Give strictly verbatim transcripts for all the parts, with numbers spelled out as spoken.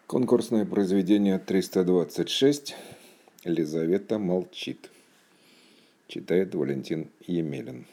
Конкурсное произведение триста двадцать шесть. Лизавета молчит. Читает Валентин Емелин.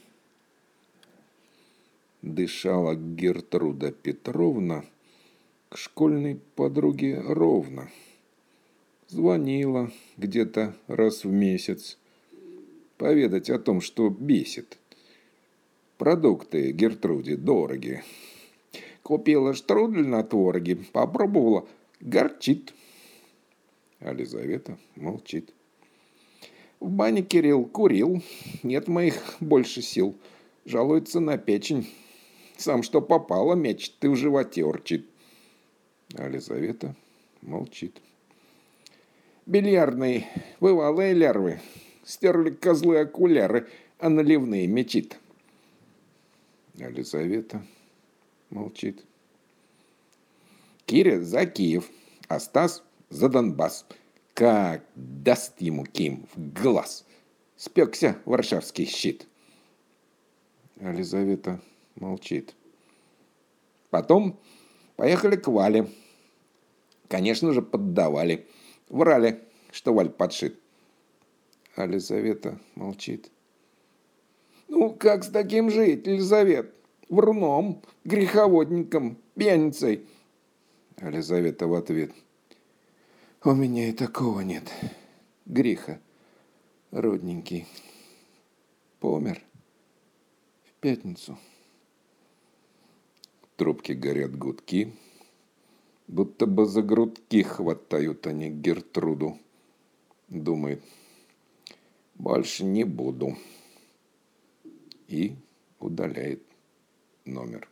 Дышала Гертруда Петровна к школьной подруге ровно. Звонила где-то раз в месяц поведать о том, что бесит. Продукты Гертруде дороги. Купила штрудель на твороге, попробовала, горчит. А Лизавета молчит. В бане Кирилл курил, нет моих больше сил. Жалуется на печень. Сам что попало, мечет и в животе урчит. А Лизавета молчит. Бильярдные бывалые лярвы стерли козлы окуляры, а наливные мечит. А Лизавета молчит. Киря за Киев, а Стас за Донбасс. Как даст ему Ким в глаз. Спекся варшавский щит. А Лизавета молчит. Потом поехали к Вале. Конечно же, поддавали. Врали, что Валь подшит. А Лизавета молчит. Ну, как с таким жить, Лизавет? Вруном, греховодником, пьяницей. А Лизавета в ответ. У меня и такого нет. Греха, родненький. Помер в пятницу. В трубке горят гудки, будто бы за грудки хватают они Гертруду. Думает, больше не буду. И удаляет номер.